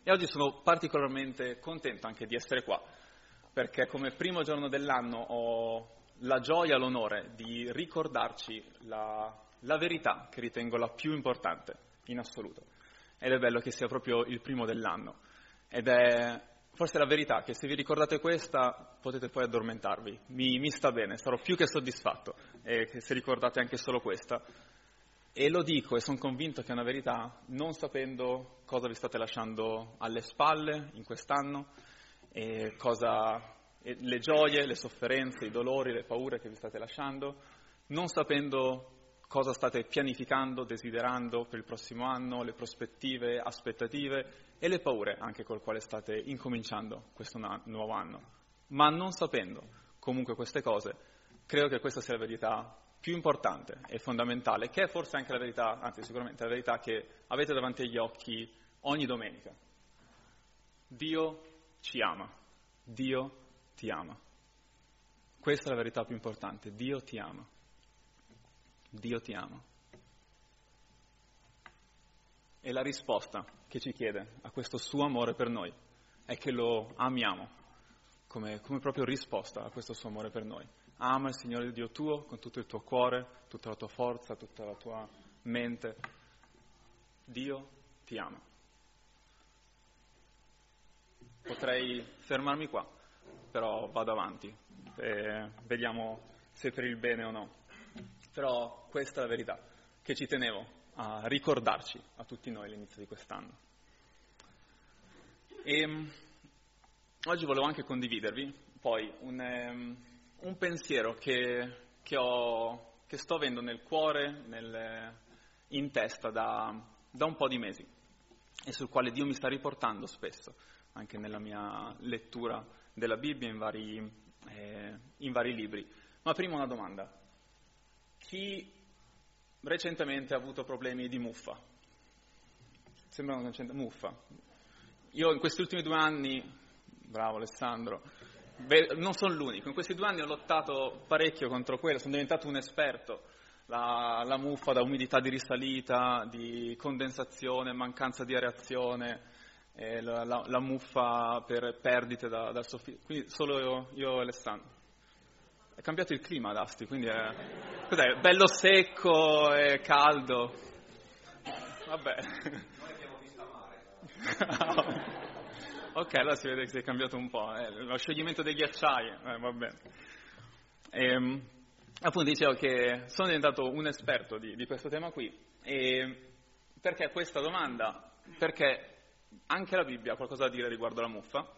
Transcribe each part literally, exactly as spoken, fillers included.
E oggi sono particolarmente contento anche di essere qua, perché come primo giorno dell'anno ho la gioia e l'onore di ricordarci la, la verità che ritengo la più importante in assoluto. Ed è bello che sia proprio il primo dell'anno. Ed è forse la verità che se vi ricordate questa potete poi addormentarvi. Mi, mi sta bene, sarò più che soddisfatto e che se ricordate anche solo questa. E lo dico e sono convinto che è una verità non sapendo cosa vi state lasciando alle spalle in quest'anno, e cosa, e le gioie, le sofferenze, i dolori, le paure che vi state lasciando, non sapendo cosa state pianificando, desiderando per il prossimo anno, le prospettive, aspettative e le paure anche col quale state incominciando questo na- nuovo anno. Ma non sapendo comunque queste cose, credo che questa sia la verità più importante e fondamentale, che è forse anche la verità, anzi sicuramente la verità che avete davanti agli occhi ogni domenica. Dio ci ama, Dio ti ama. Questa è la verità più importante, Dio ti ama, Dio ti ama. E la risposta che ci chiede a questo suo amore per noi è che lo amiamo, come, come proprio risposta a questo suo amore per noi. Ama il Signore Dio tuo con tutto il tuo cuore, tutta la tua forza, tutta la tua mente. Dio ti ama. Potrei fermarmi qua, però vado avanti e vediamo se per il bene o no. Però questa è la verità che ci tenevo a ricordarci a tutti noi all'inizio di quest'anno. E um, oggi volevo anche condividervi poi un... Um, un pensiero che, che, ho, che sto avendo nel cuore, nel, in testa da, da un po' di mesi e sul quale Dio mi sta riportando spesso, anche nella mia lettura della Bibbia in vari, eh, in vari libri. Ma prima una domanda. Chi recentemente ha avuto problemi di muffa? Sembra una canzone, muffa. Io in questi ultimi due anni, bravo Alessandro, Beh, non sono l'unico, in questi due anni ho lottato parecchio contro quello, sono diventato un esperto, la, la muffa da umidità di risalita, di condensazione, mancanza di areazione, eh, la, la, la muffa per perdite da, dal soffitto, quindi solo io, io e Alessandro. È cambiato il clima ad Asti, quindi è, cos'è, bello secco e caldo, vabbè. Noi abbiamo visto mare. Ok, allora si vede che si è cambiato un po', eh, lo scioglimento dei ghiacciai, eh, va bene. E, appunto dicevo che sono diventato un esperto di, di questo tema qui, e perché questa domanda? Perché anche la Bibbia ha qualcosa da dire riguardo la muffa,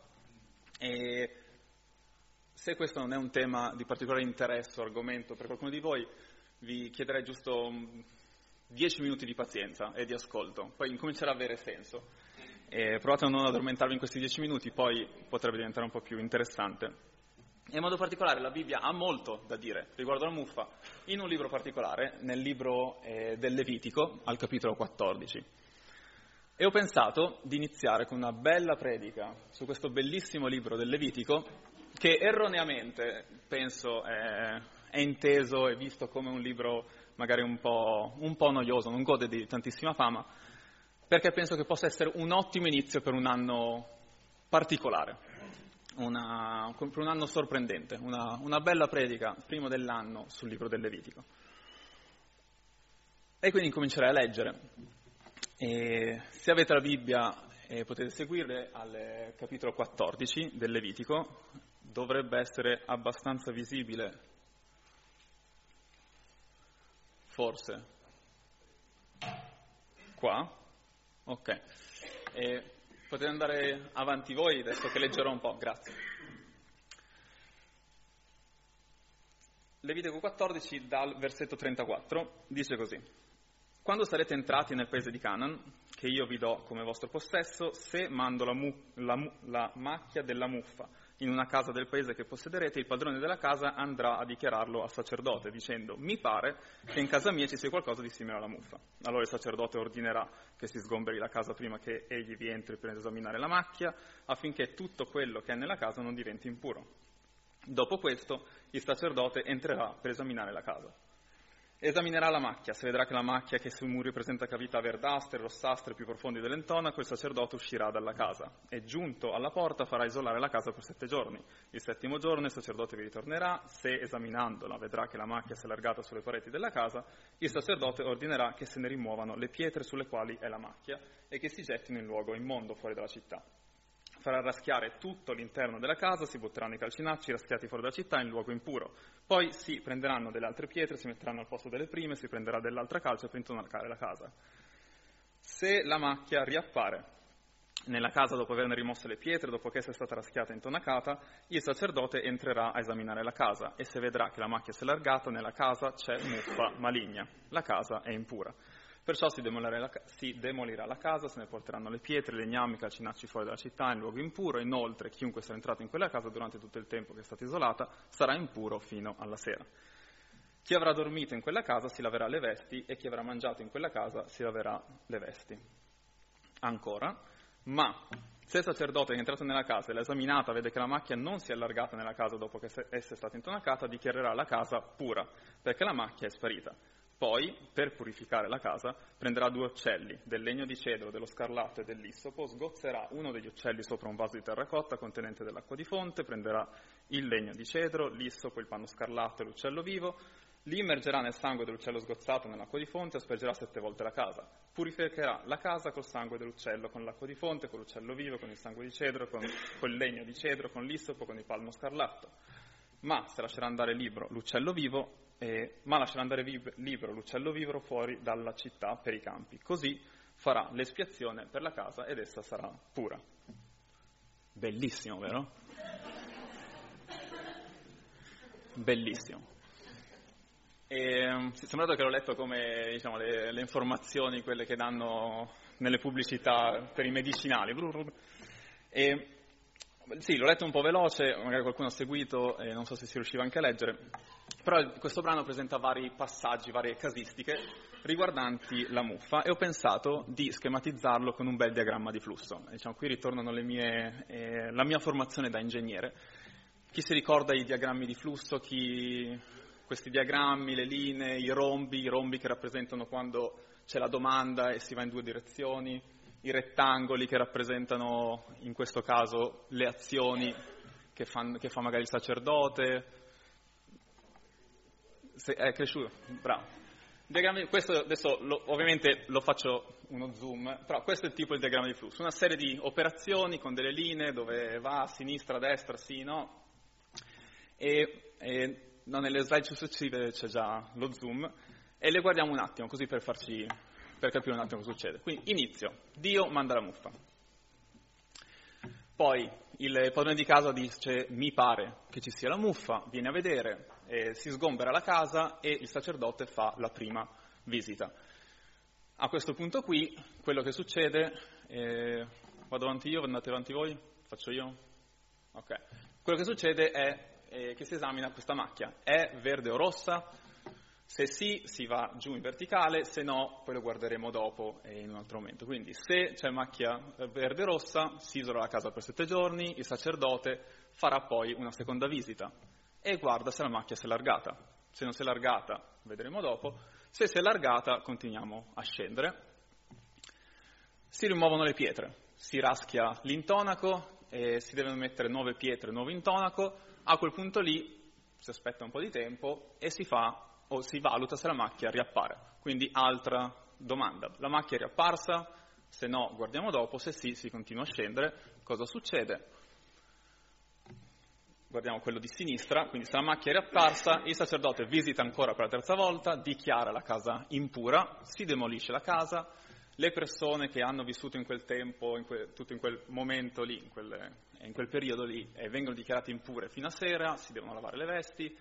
e se questo non è un tema di particolare interesse o argomento per qualcuno di voi, vi chiederei giusto dieci minuti di pazienza e di ascolto, poi incomincerà a avere senso. E provate a non addormentarvi in questi dieci minuti, poi potrebbe diventare un po' più interessante. E in modo particolare la Bibbia ha molto da dire riguardo alla muffa, in un libro particolare, nel libro eh, del Levitico, al capitolo quattordici. E ho pensato di iniziare con una bella predica su questo bellissimo libro del Levitico, che erroneamente, penso, è, è inteso e visto come un libro magari un po', un po' noioso, non gode di tantissima fama, perché penso che possa essere un ottimo inizio per un anno particolare, una, per un anno sorprendente, una, una bella predica prima dell'anno sul libro del Levitico. E quindi incomincerei a leggere. E se avete la Bibbia eh, potete seguirle al capitolo quattordici del Levitico, dovrebbe essere abbastanza visibile, forse, qua. Ok, e potete andare avanti voi adesso che leggerò un po', grazie. Levitico quattordici dal versetto trentaquattro dice così: quando sarete entrati nel paese di Canaan, che io vi do come vostro possesso, se mando la, mu- la, mu- la macchia della muffa in una casa del paese che possederete, il padrone della casa andrà a dichiararlo al sacerdote, dicendo: mi pare che in casa mia ci sia qualcosa di simile alla muffa. Allora il sacerdote ordinerà che si sgomberi la casa prima che egli vi entri per esaminare la macchia, affinché tutto quello che è nella casa non diventi impuro. Dopo questo il sacerdote entrerà per esaminare la casa. Esaminerà la macchia, se vedrà che la macchia che sui muri presenta cavità verdastre, rossastre più profondi dell'intonaco, il sacerdote uscirà dalla casa e giunto alla porta farà isolare la casa per sette giorni. Il settimo giorno il sacerdote vi ritornerà, se esaminandola vedrà che la macchia si è allargata sulle pareti della casa, il sacerdote ordinerà che se ne rimuovano le pietre sulle quali è la macchia e che si gettino in luogo immondo fuori dalla città. Farà raschiare tutto l'interno della casa, si butteranno i calcinacci raschiati fuori dalla città in luogo impuro. Poi si prenderanno delle altre pietre, si metteranno al posto delle prime, si prenderà dell'altra calce per intonacare la casa. Se la macchia riappare nella casa dopo averne rimosse le pietre, dopo che essa è stata raschiata e intonacata, il sacerdote entrerà a esaminare la casa e se vedrà che la macchia si è allargata, nella casa c'è muffa maligna. La casa è impura. Perciò si demolirà, la, si demolirà la casa, se ne porteranno le pietre, i legnami, i calcinacci fuori dalla città in luogo impuro. Inoltre, chiunque sarà entrato in quella casa durante tutto il tempo che è stata isolata sarà impuro fino alla sera. Chi avrà dormito in quella casa si laverà le vesti e chi avrà mangiato in quella casa si laverà le vesti. Ancora, ma se il sacerdote che è entrato nella casa e l'ha esaminata vede che la macchia non si è allargata nella casa dopo che essa è stata intonacata, dichiarerà la casa pura, perché la macchia è sparita. Poi, per purificare la casa, prenderà due uccelli, del legno di cedro, dello scarlatto e dell'issopo, sgozzerà uno degli uccelli sopra un vaso di terracotta contenente dell'acqua di fonte, prenderà il legno di cedro, l'issopo, il panno scarlatto e l'uccello vivo, li immergerà nel sangue dell'uccello sgozzato nell'acqua di fonte e aspergerà sette volte la casa. Purificherà la casa col sangue dell'uccello, con l'acqua di fonte, con l'uccello vivo, con il sangue di cedro, con il legno di cedro, con l'issopo, con il palmo scarlatto. Ma se lascerà andare libero l'uccello vivo, Eh, ma lascerà andare vib- libero l'uccello vivo fuori dalla città per i campi. Così farà l'espiazione per la casa ed essa sarà pura. Bellissimo, vero? Bellissimo. E, um, sembrato che l'ho letto come, diciamo, le, le informazioni, quelle che danno nelle pubblicità per i medicinali. E, sì, l'ho letto un po' veloce, magari qualcuno ha seguito e non so se si riusciva anche a leggere. Però questo brano presenta vari passaggi, varie casistiche riguardanti la muffa e ho pensato di schematizzarlo con un bel diagramma di flusso. Diciamo, qui ritornano le mie, eh, la mia formazione da ingegnere. Chi si ricorda i diagrammi di flusso, chi, questi diagrammi, le linee, i rombi, i rombi che rappresentano quando c'è la domanda e si va in due direzioni, i rettangoli che rappresentano in questo caso le azioni che, fan, che fa magari il sacerdote. Se è cresciuto, bravo. Diagrammi, questo adesso lo, ovviamente lo faccio uno zoom, però questo è il tipo di diagramma di flusso, una serie di operazioni con delle linee dove va a sinistra, a destra, sì, no, e, e no, nelle slide successive c'è già lo zoom e le guardiamo un attimo così per farci, per capire un attimo cosa succede. Quindi inizio, Dio manda la muffa. Poi il padrone di casa dice mi pare che ci sia la muffa, viene a vedere, eh, si sgombera la casa e il sacerdote fa la prima visita. A questo punto qui quello che succede, eh, vado avanti io, andate avanti voi? Faccio io? Ok. Quello che succede è eh, che si esamina questa macchia, è verde o rossa? Se sì, si va giù in verticale, se no, poi lo guarderemo dopo e in un altro momento. Quindi, se c'è macchia verde-rossa, si isola la casa per sette giorni, il sacerdote farà poi una seconda visita e guarda se la macchia si è allargata. Se non si è allargata, vedremo dopo. Se si è allargata, continuiamo a scendere. Si rimuovono le pietre, si raschia l'intonaco, e si devono mettere nuove pietre, nuovo intonaco. A quel punto lì si aspetta un po' di tempo e si fa o si valuta se la macchia riappare. Quindi altra domanda, la macchia è riapparsa? Se no guardiamo dopo, se sì si continua a scendere. Cosa succede? Guardiamo quello di sinistra, quindi se la macchia è riapparsa, il sacerdote visita ancora per la terza volta, dichiara la casa impura, si demolisce la casa, le persone che hanno vissuto in quel tempo, in quel, tutto in quel momento lì, in quel, in quel periodo lì, eh, vengono dichiarate impure fino a sera, si devono lavare le vesti.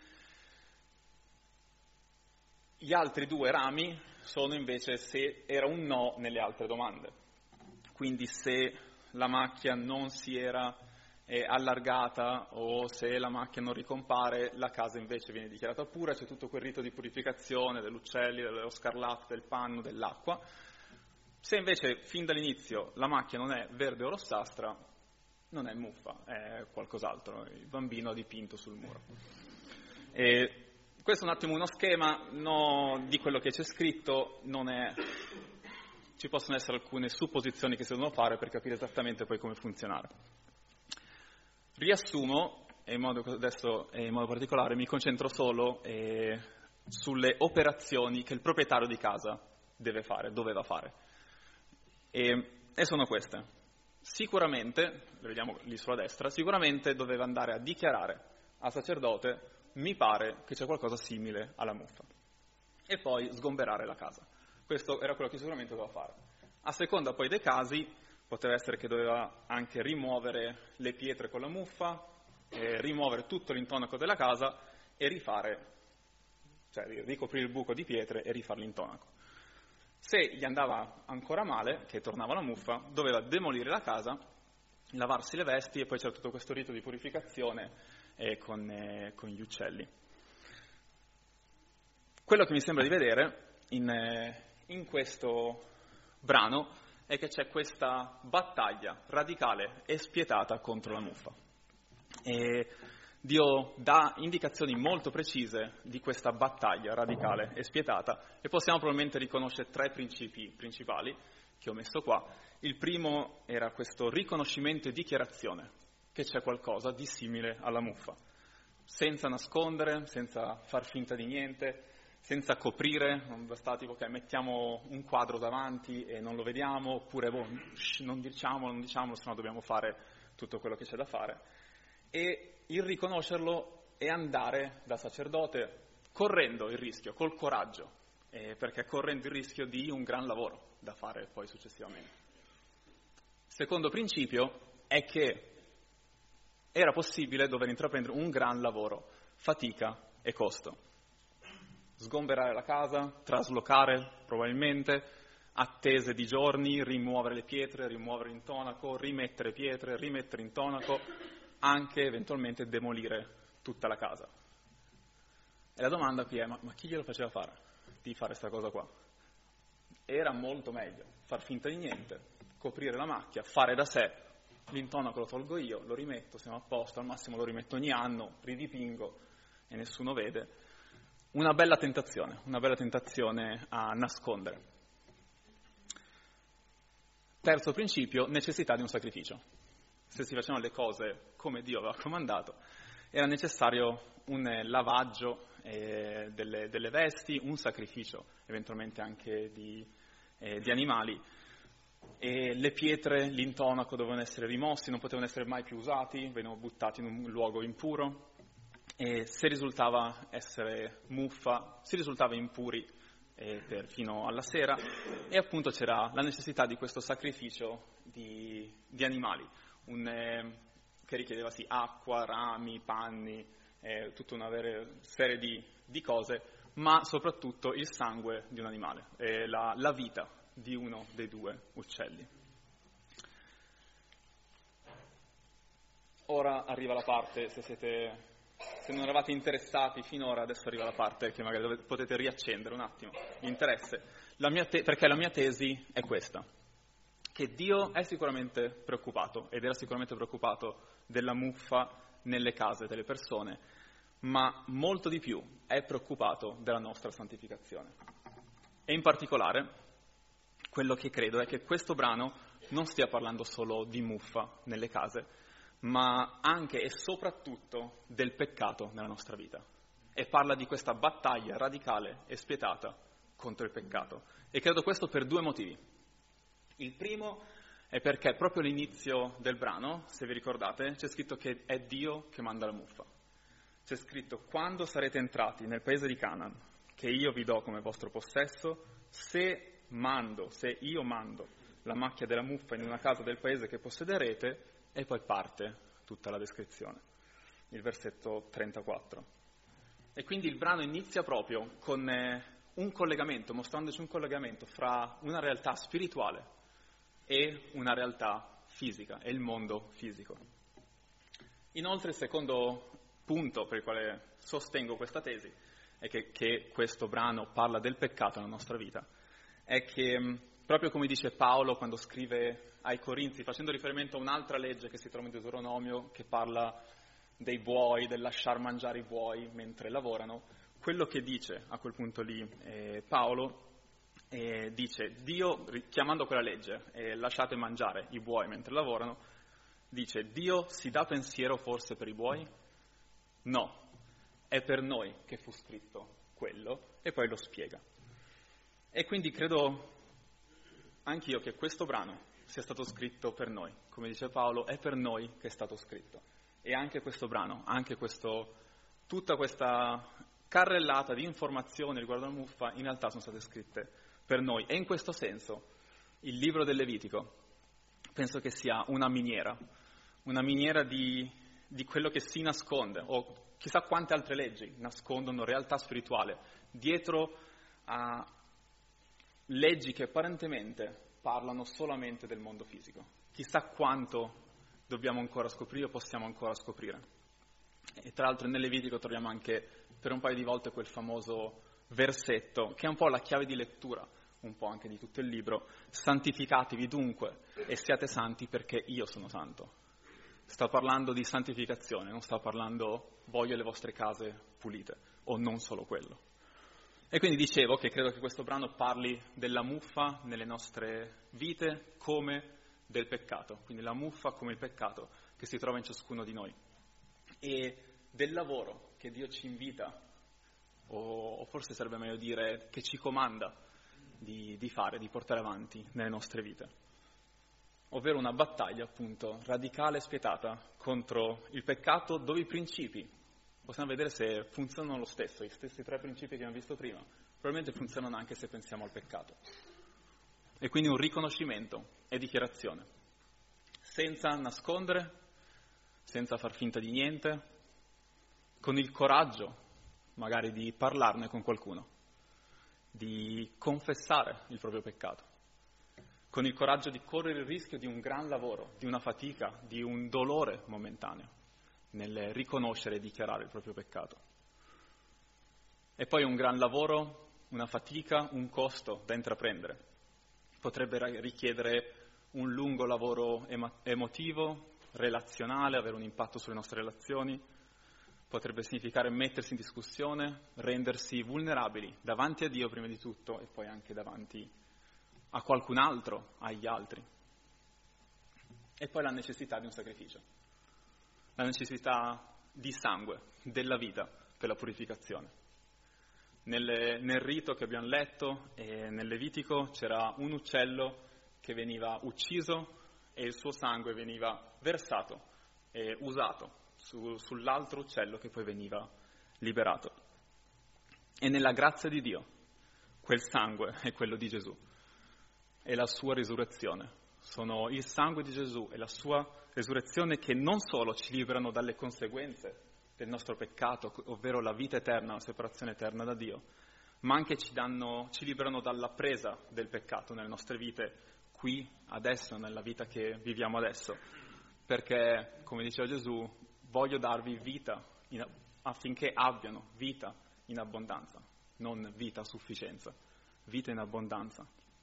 Gli altri due rami sono invece se era un no nelle altre domande. Quindi se la macchia non si era eh, allargata o se la macchia non ricompare, la casa invece viene dichiarata pura, c'è tutto quel rito di purificazione degli uccelli, dello scarlatto, del panno, dell'acqua. Se invece fin dall'inizio la macchia non è verde o rossastra, non è muffa, è qualcos'altro, il bambino dipinto sul muro. E questo è un attimo uno schema no, di quello che c'è scritto, non è... ci possono essere alcune supposizioni che si devono fare per capire esattamente poi come funzionare. Riassumo, e in modo, adesso e in modo particolare mi concentro solo eh, sulle operazioni che il proprietario di casa deve fare, doveva fare. E, e sono queste. Sicuramente, le vediamo lì sulla destra, sicuramente doveva andare a dichiarare al sacerdote: mi pare che c'è qualcosa simile alla muffa, e poi sgomberare la casa. Questo era quello che sicuramente doveva fare. A seconda poi dei casi, poteva essere che doveva anche rimuovere le pietre con la muffa, eh, rimuovere tutto l'intonaco della casa e rifare, cioè ricoprire il buco di pietre e rifare l'intonaco. Se gli andava ancora male, che tornava la muffa, doveva demolire la casa, lavarsi le vesti e poi c'era tutto questo rito di purificazione eh, con, eh, con gli uccelli. Quello che mi sembra di vedere in, eh, in questo brano è che c'è questa battaglia radicale e spietata contro la muffa. E Dio dà indicazioni molto precise di questa battaglia radicale e spietata e possiamo probabilmente riconoscere tre principi principali che ho messo qua. Il primo era questo riconoscimento e dichiarazione che c'è qualcosa di simile alla muffa, senza nascondere, senza far finta di niente, senza coprire, non basta tipo che mettiamo un quadro davanti e non lo vediamo, oppure boh, shh, non diciamolo, non diciamolo, sennò dobbiamo fare tutto quello che c'è da fare. E il riconoscerlo e andare da sacerdote correndo il rischio, col coraggio, eh, perché correndo il rischio di un gran lavoro da fare poi successivamente. Secondo principio è che era possibile dover intraprendere un gran lavoro, fatica e costo. Sgomberare la casa, traslocare probabilmente, attese di giorni, rimuovere le pietre, rimuovere l'intonaco, rimettere pietre, rimettere intonaco, anche eventualmente demolire tutta la casa. E la domanda qui è, ma, ma chi glielo faceva fare di fare questa cosa qua? Era molto meglio far finta di niente, coprire la macchia, fare da sé, l'intonaco lo tolgo io, lo rimetto, siamo a posto, al massimo lo rimetto ogni anno, ridipingo e nessuno vede. Una bella tentazione, una bella tentazione a nascondere. Terzo principio, necessità di un sacrificio. Se si facevano le cose come Dio aveva comandato, era necessario un lavaggio eh, delle, delle vesti, un sacrificio, eventualmente anche di, eh, di animali. E le pietre, l'intonaco dovevano essere rimossi, non potevano essere mai più usati, venivano buttati in un luogo impuro. E se risultava essere muffa, si risultava impuri eh, per, fino alla sera, e appunto c'era la necessità di questo sacrificio di, di animali, un, eh, che richiedeva sì, acqua, rami, panni, eh, tutta una vera serie di, di cose, ma soprattutto il sangue di un animale, eh, la, la vita di uno dei due uccelli. Ora arriva la parte, se siete... Se non eravate interessati finora, adesso arriva la parte che magari dovete, potete riaccendere un attimo l'interesse, la mia te- perché la mia tesi è questa, che Dio è sicuramente preoccupato, ed era sicuramente preoccupato della muffa nelle case delle persone, ma molto di più è preoccupato della nostra santificazione. E in particolare, quello che credo è che questo brano non stia parlando solo di muffa nelle case, ma anche e soprattutto del peccato nella nostra vita. E parla di questa battaglia radicale e spietata contro il peccato. E credo questo per due motivi. Il primo è perché proprio all'inizio del brano, se vi ricordate, c'è scritto che è Dio che manda la muffa. C'è scritto: quando sarete entrati nel paese di Canaan, che io vi do come vostro possesso, se mando, se io mando la macchia della muffa in una casa del paese che possederete, e poi parte tutta la descrizione, il versetto trentaquattro. E quindi il brano inizia proprio con eh, un collegamento, mostrandoci un collegamento fra una realtà spirituale e una realtà fisica, e il mondo fisico. Inoltre il secondo punto per il quale sostengo questa tesi, è che, che questo brano parla del peccato nella nostra vita, è che proprio come dice Paolo quando scrive ai Corinzi, facendo riferimento a un'altra legge che si trova in Deuteronomio, che parla dei buoi, del lasciar mangiare i buoi mentre lavorano, quello che dice a quel punto lì eh, Paolo, eh, dice, Dio, chiamando quella legge, eh, lasciate mangiare i buoi mentre lavorano, dice, Dio si dà pensiero forse per i buoi? No, è per noi che fu scritto quello, e poi lo spiega. E quindi credo anch'io che questo brano sia stato scritto per noi. Come dice Paolo, è per noi che è stato scritto. E anche questo brano, anche questo, tutta questa carrellata di informazioni riguardo alla muffa, in realtà sono state scritte per noi. E in questo senso, il libro del Levitico penso che sia una miniera, una miniera di, di quello che si nasconde, o chissà quante altre leggi nascondono realtà spirituale dietro a leggi che apparentemente parlano solamente del mondo fisico. Chissà quanto dobbiamo ancora scoprire o possiamo ancora scoprire. E tra l'altro nel Levitico troviamo anche per un paio di volte quel famoso versetto, che è un po' la chiave di lettura, un po' anche di tutto il libro: santificatevi dunque e siate santi perché io sono santo. Sta parlando di santificazione, non sta parlando voglio le vostre case pulite, o non solo quello. E quindi dicevo che credo che questo brano parli della muffa nelle nostre vite come del peccato, quindi la muffa come il peccato che si trova in ciascuno di noi, e del lavoro che Dio ci invita, o, o forse sarebbe meglio dire che ci comanda di, di fare, di portare avanti nelle nostre vite. Ovvero una battaglia, appunto, radicale e spietata contro il peccato, dove i principi, possiamo vedere se funzionano lo stesso, gli stessi tre principi che abbiamo visto prima, probabilmente funzionano anche se pensiamo al peccato. E quindi un riconoscimento e dichiarazione, senza nascondere, senza far finta di niente, con il coraggio magari di parlarne con qualcuno, di confessare il proprio peccato, con il coraggio di correre il rischio di un gran lavoro, di una fatica, di un dolore momentaneo, nel riconoscere e dichiarare il proprio peccato. E poi un gran lavoro, una fatica, un costo da intraprendere. Potrebbe richiedere un lungo lavoro emo- emotivo, relazionale, avere un impatto sulle nostre relazioni. Potrebbe significare mettersi in discussione, rendersi vulnerabili davanti a Dio prima di tutto e poi anche davanti a qualcun altro, agli altri. E poi la necessità di un sacrificio, la necessità di sangue, della vita per la purificazione. Nel, nel rito che abbiamo letto e nel Levitico c'era un uccello che veniva ucciso e il suo sangue veniva versato e usato su, sull'altro uccello che poi veniva liberato. E nella grazia di Dio quel sangue è quello di Gesù e la sua risurrezione. Sono il sangue di Gesù e la sua risurrezione che non solo ci liberano dalle conseguenze del nostro peccato, ovvero la vita eterna, la separazione eterna da Dio, ma anche ci, danno, ci liberano dalla presa del peccato nelle nostre vite, qui, adesso, nella vita che viviamo adesso. Perché, come diceva Gesù, voglio darvi vita in, affinché abbiano vita in abbondanza, non vita a sufficienza, vita in abbondanza.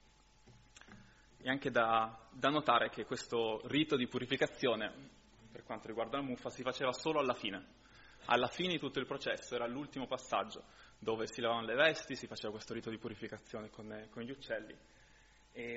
E anche da, da notare che questo rito di purificazione, per quanto riguarda la muffa, si faceva solo alla fine. Alla fine di tutto il processo, era l'ultimo passaggio, dove si lavavano le vesti, si faceva questo rito di purificazione con, con gli uccelli. E,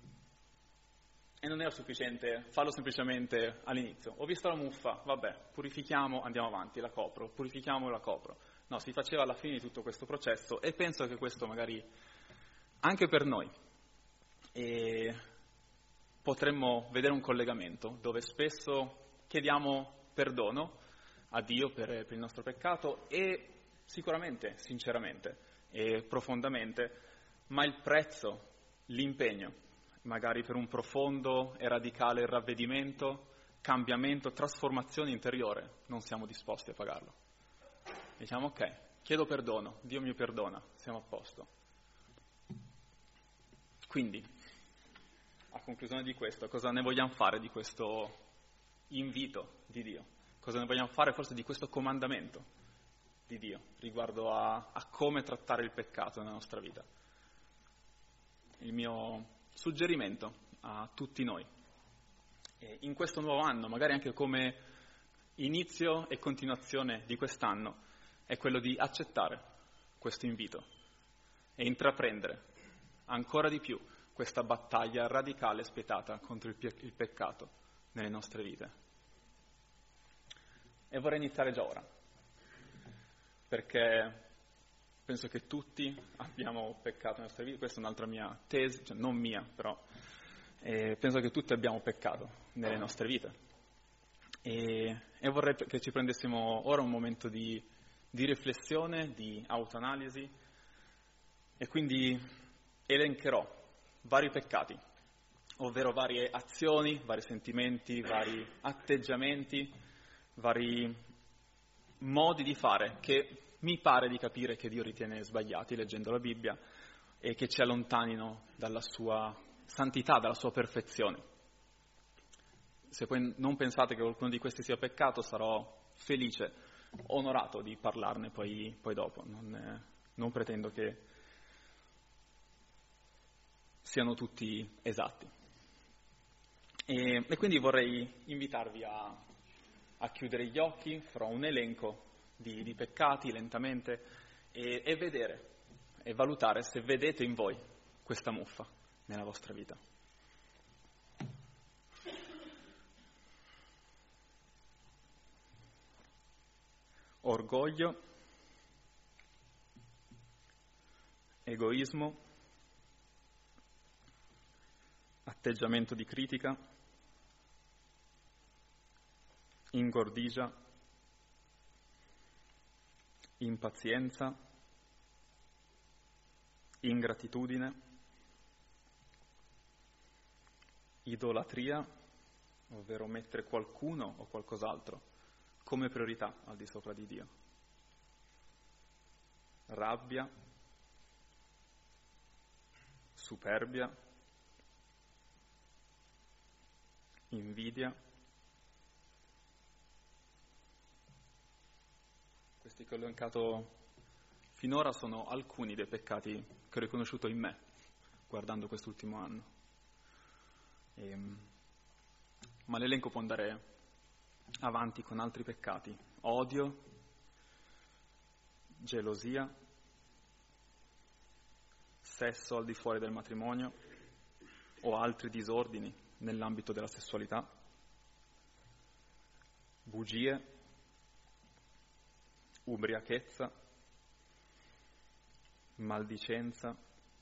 e non era sufficiente farlo semplicemente all'inizio. Ho visto la muffa, vabbè, purifichiamo, andiamo avanti, la copro, purifichiamo e la copro. No, si faceva alla fine di tutto questo processo, e penso che questo magari anche per noi e potremmo vedere un collegamento dove spesso chiediamo perdono a Dio per, per il nostro peccato, e sicuramente, sinceramente e profondamente, ma il prezzo, l'impegno, magari per un profondo e radicale ravvedimento, cambiamento, trasformazione interiore, non siamo disposti a pagarlo. Diciamo ok, chiedo perdono, Dio mi perdona, siamo a posto. Quindi, a conclusione di questo, cosa ne vogliamo fare di questo invito di Dio? Cosa ne vogliamo fare forse di questo comandamento di Dio riguardo a, a come trattare il peccato nella nostra vita? Il mio suggerimento a tutti noi, e in questo nuovo anno, magari anche come inizio e continuazione di quest'anno, è quello di accettare questo invito e intraprendere ancora di più questa battaglia radicale e spietata contro il, pe- il peccato nelle nostre vite. E vorrei iniziare già ora, perché penso che tutti abbiamo peccato nelle nostre vite, questa è un'altra mia tesi, cioè non mia, però eh, penso che tutti abbiamo peccato nelle nostre vite. E, e vorrei che ci prendessimo ora un momento di, di riflessione, di autoanalisi, e quindi elencherò vari peccati, ovvero varie azioni, vari sentimenti, vari atteggiamenti, vari modi di fare che mi pare di capire che Dio ritiene sbagliati leggendo la Bibbia e che ci allontanino dalla sua santità, dalla sua perfezione. Se poi non pensate che qualcuno di questi sia peccato, sarò felice, onorato di parlarne poi, poi dopo. Non, eh, non pretendo che siano tutti esatti. E, e quindi vorrei invitarvi a, a chiudere gli occhi, farò un elenco Di, di peccati lentamente e, e vedere e valutare se vedete in voi questa muffa nella vostra vita. Orgoglio, egoismo, atteggiamento di critica, ingordigia, impazienza, ingratitudine, idolatria, ovvero mettere qualcuno o qualcos'altro come priorità al di sopra di Dio, rabbia, superbia, invidia. Questi che ho elencato finora sono alcuni dei peccati che ho riconosciuto in me, guardando quest'ultimo anno. E, ma l'elenco può andare avanti con altri peccati: odio, gelosia, sesso al di fuori del matrimonio o altri disordini nell'ambito della sessualità, bugie, ubriachezza, maldicenza,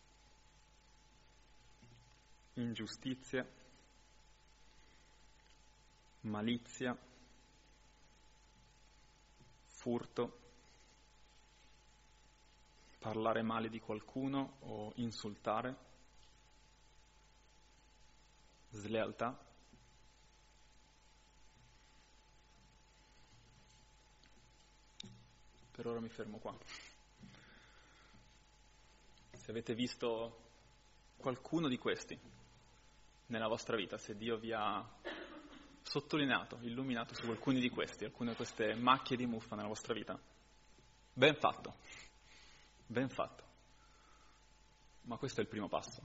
ingiustizia, malizia, furto, parlare male di qualcuno o insultare, slealtà. Per ora mi fermo qua. Se avete visto qualcuno di questi nella vostra vita, se Dio vi ha sottolineato, illuminato su alcuni di questi, alcune di queste macchie di muffa nella vostra vita, ben fatto, ben fatto. Ma questo è il primo passo.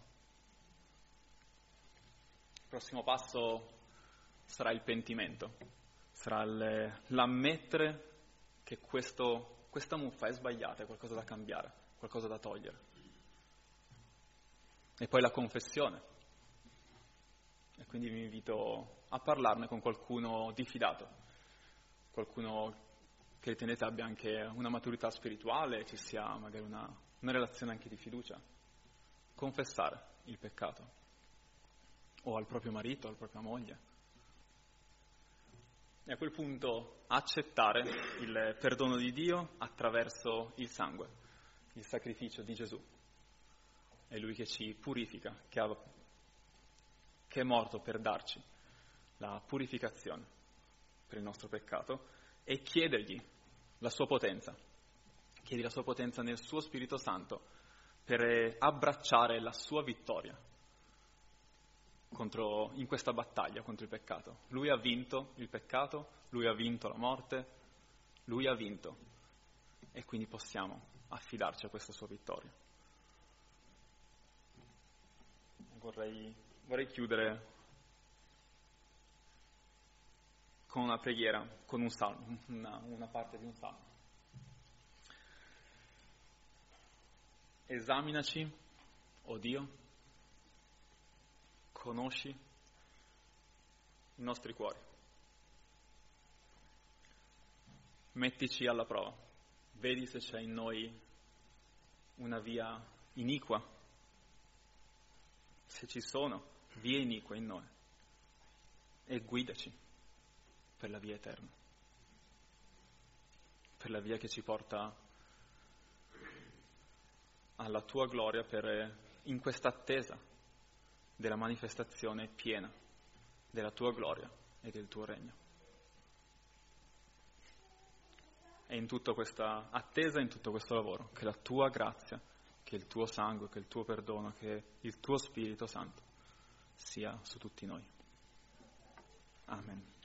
Il prossimo passo sarà il pentimento, sarà il, l'ammettere che questo, questa muffa è sbagliata, è qualcosa da cambiare, qualcosa da togliere. E poi la confessione. E quindi vi invito a parlarne con qualcuno di fidato, qualcuno che ritenete abbia anche una maturità spirituale, ci sia magari una, una relazione anche di fiducia. Confessare il peccato, o al proprio marito, o alla propria moglie. E a quel punto accettare il perdono di Dio attraverso il sangue, il sacrificio di Gesù. È Lui che ci purifica, che, ha, che è morto per darci la purificazione per il nostro peccato, e chiedergli la sua potenza. Chiedi la sua potenza nel suo Spirito Santo per abbracciare la sua vittoria contro, in questa battaglia contro il peccato. Lui ha vinto il peccato, Lui ha vinto la morte, Lui ha vinto, e quindi possiamo affidarci a questa sua vittoria. Vorrei, vorrei chiudere con una preghiera, con un salmo, una, una parte di un salmo. esaminaci, o Dio, conosci i nostri cuori. Mettici alla prova, vedi se c'è in noi una via iniqua, se ci sono vie inique in noi, e guidaci per la via eterna, per la via che ci porta alla tua gloria, per, in questa attesa della manifestazione piena della tua gloria e del tuo regno. E in tutta questa attesa, in tutto questo lavoro, che la tua grazia, che il tuo sangue, che il tuo perdono, che il tuo Spirito Santo sia su tutti noi. Amen.